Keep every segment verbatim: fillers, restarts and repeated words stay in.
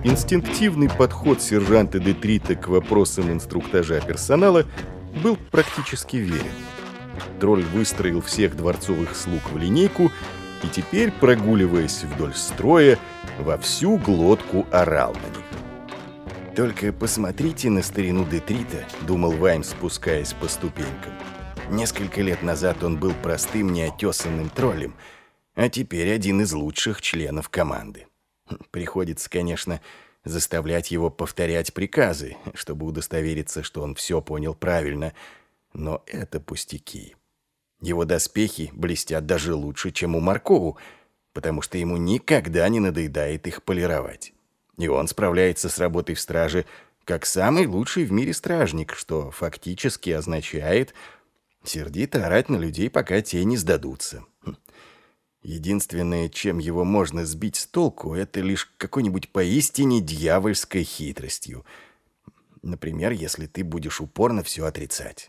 Инстинктивный подход сержанта Детрита к вопросам инструктажа персонала был практически верен. Тролль выстроил всех дворцовых слуг в линейку и теперь, прогуливаясь вдоль строя, во всю глотку орал на них. «Только посмотрите на старину Детрита», — думал Ваймс, спускаясь по ступенькам. Несколько лет назад он был простым неотесанным троллем, а теперь один из лучших членов команды. Приходится, конечно, заставлять его повторять приказы, чтобы удостовериться, что он все понял правильно, но это пустяки. Его доспехи блестят даже лучше, чем у Маркову, потому что ему никогда не надоедает их полировать. И он справляется с работой в страже как самый лучший в мире стражник, что фактически означает сердито орать на людей, пока те не сдадутся. Единственное, чем его можно сбить с толку, это лишь какой-нибудь поистине дьявольской хитростью. Например, если ты будешь упорно все отрицать.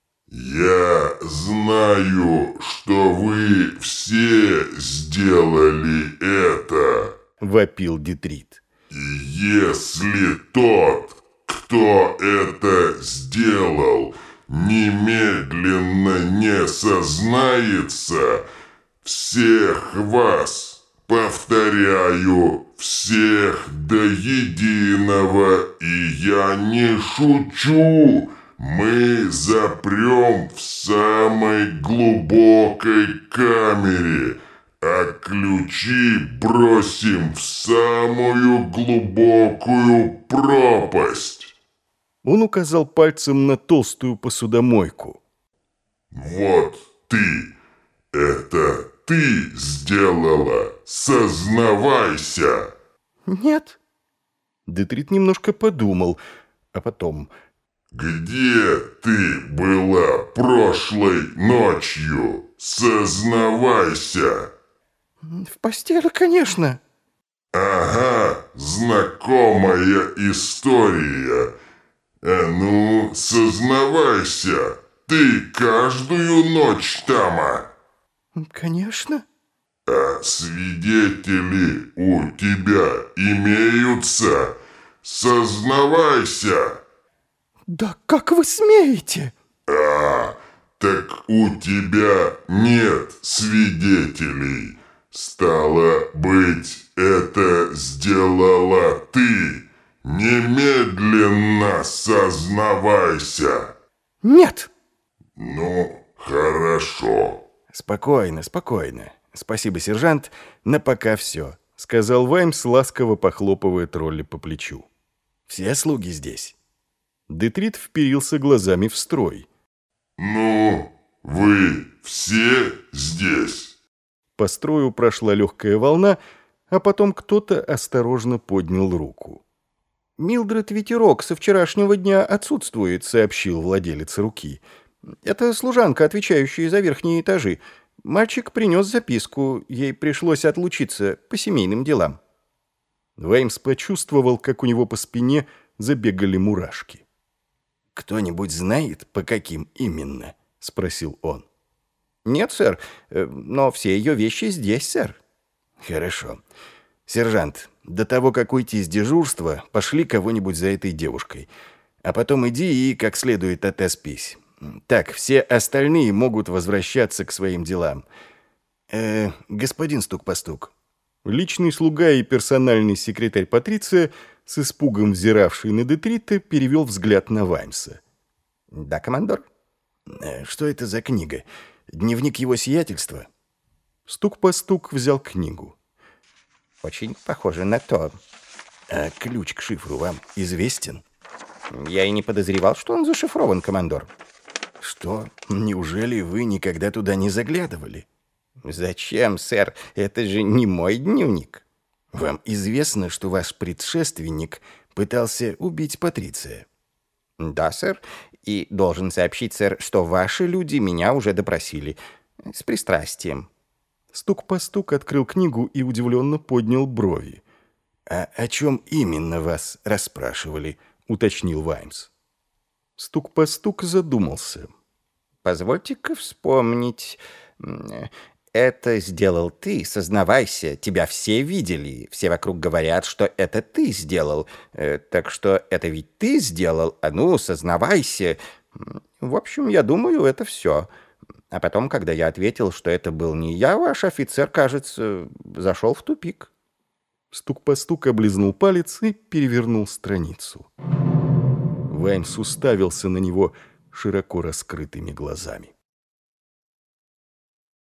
«Я знаю, что вы все сделали это», — вопил Детрит. «И если тот, кто это сделал, немедленно не сознается, всех вас, повторяю, всех до единого, и я не шучу, мы запрем в самой глубокой камере, а ключи бросим в самую глубокую пропасть». Он указал пальцем на толстую посудомойку. «Вот ты, это ты сделала, сознавайся!» «Нет». Детрит немножко подумал, а потом... «Где ты была прошлой ночью? Сознавайся!» «В постели, конечно». «Ага, знакомая история. А ну, сознавайся, ты каждую ночь тама?» «Конечно». «А свидетели у тебя имеются? Сознавайся!» «Да как вы смеете?» «А, так у тебя нет свидетелей. Стало быть, это сделала ты. Немедленно сознавайся!» «Нет!» «Ну, хорошо». «Спокойно, спокойно. Спасибо, сержант, на пока все», — сказал Ваймс, ласково похлопывая тролля по плечу. «Все слуги здесь». Детрит вперился глазами в строй. «Ну, вы все здесь?» По строю прошла легкая волна, а потом кто-то осторожно поднял руку. «Милдред Ветерок со вчерашнего дня отсутствует», — сообщил владелец руки. «Это служанка, отвечающая за верхние этажи. Мальчик принес записку, ей пришлось отлучиться по семейным делам». Ваймс почувствовал, как у него по спине забегали мурашки. «Кто-нибудь знает, по каким именно?» — спросил он. «Нет, сэр, но все ее вещи здесь, сэр». «Хорошо. Сержант, до того, как уйти с дежурства, пошли кого-нибудь за этой девушкой. А потом иди и как следует отоспись. Так, все остальные могут возвращаться к своим делам. Э, господин Стук-постук». Личный слуга и персональный секретарь Патриция, с испугом взиравший на Детрита, перевел взгляд на Ваймса. «Да, командор?» «Что это за книга? Дневник его сиятельства?» Стук-постук взял книгу. «Очень похоже на то». «А ключ к шифру вам известен?» «Я и не подозревал, что он зашифрован, командор». «Что? Неужели вы никогда туда не заглядывали?» «Зачем, сэр? Это же не мой дневник». «Вам известно, что ваш предшественник пытался убить Патриция?» «Да, сэр. И должен сообщить, сэр, что ваши люди меня уже допросили. С пристрастием». Стук-постук открыл книгу и удивленно поднял брови. «А о чем именно вас расспрашивали?» — уточнил Ваймс. Стук-постук задумался. «Позвольте-ка вспомнить. это сделал ты, сознавайся, тебя все видели, все вокруг говорят, что это ты сделал, э, так что это ведь ты сделал, а ну, сознавайся. В общем, я думаю, это все. А потом, когда я ответил, что это был не я, ваш офицер, кажется, зашел в тупик». Стук-постук облизнул палец и перевернул страницу. Ваймс уставился на него широко раскрытыми глазами.